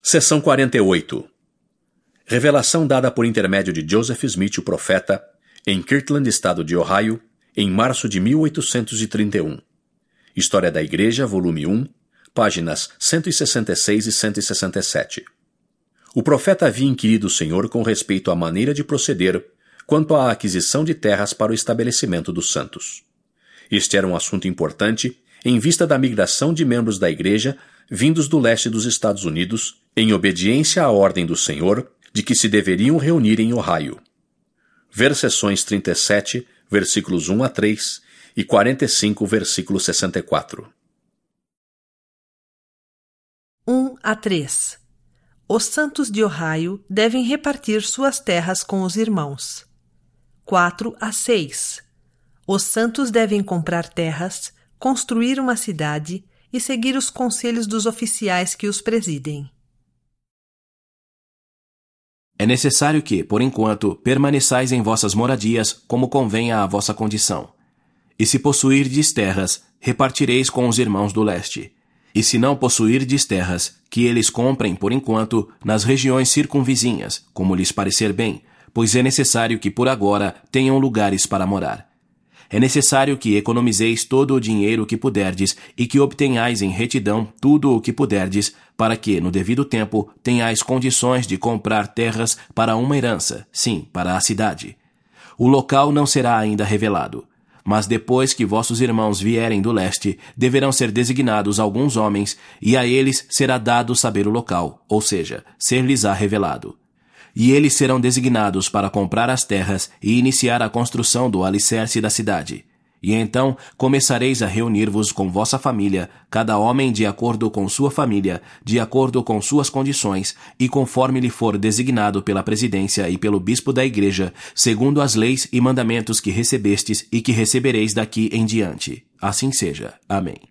Seção 48. Revelação dada por intermédio de Joseph Smith, o profeta, em Kirtland, estado de Ohio, em março de 1831. História da Igreja, volume 1, páginas 166 e 167. O profeta havia inquirido o Senhor com respeito à maneira de proceder quanto à aquisição de terras para o estabelecimento dos santos. Este era um assunto importante em vista da migração de membros da Igreja vindos do leste dos Estados Unidos, em obediência à ordem do Senhor de que se deveriam reunir em Ohio. Ver seções 37, versículos 1 a 3 e 45, versículo 64. 1 a 3. Os santos de Ohio devem repartir suas terras com os irmãos. 4 a 6. Os santos devem comprar terras, construir uma cidade e seguir os conselhos dos oficiais que os presidem. É necessário que, por enquanto, permaneçais em vossas moradias, como convenha à vossa condição. E se possuirdes terras, repartireis com os irmãos do leste. E se não possuirdes terras, que eles comprem, por enquanto, nas regiões circunvizinhas, como lhes parecer bem, pois é necessário que, por agora, tenham lugares para morar. É necessário que economizeis todo o dinheiro que puderdes e que obtenhais em retidão tudo o que puderdes, para que, no devido tempo, tenhais condições de comprar terras para uma herança, sim, para a cidade. O local não será ainda revelado, mas depois que vossos irmãos vierem do leste, deverão ser designados alguns homens, e a eles será dado saber o local, ou seja, ser-lhes-á revelado. E eles serão designados para comprar as terras e iniciar a construção do alicerce da cidade. E então começareis a reunir-vos com vossa família, cada homem de acordo com sua família, de acordo com suas condições, e conforme lhe for designado pela presidência e pelo bispo da igreja, segundo as leis e mandamentos que recebestes e que recebereis daqui em diante. Assim seja. Amém.